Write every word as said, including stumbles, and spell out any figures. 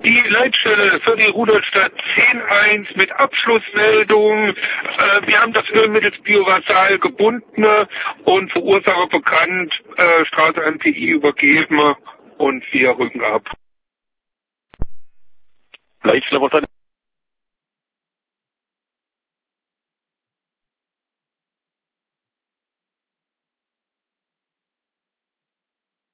Die Leitstelle für die Rudolstadt zehn eins mit Abschlussmeldung. Äh, wir haben das Öl mittels Biovasal gebunden und Verursacher bekannt, äh, Straße an P I übergeben und wir rücken ab. Leitstelle, was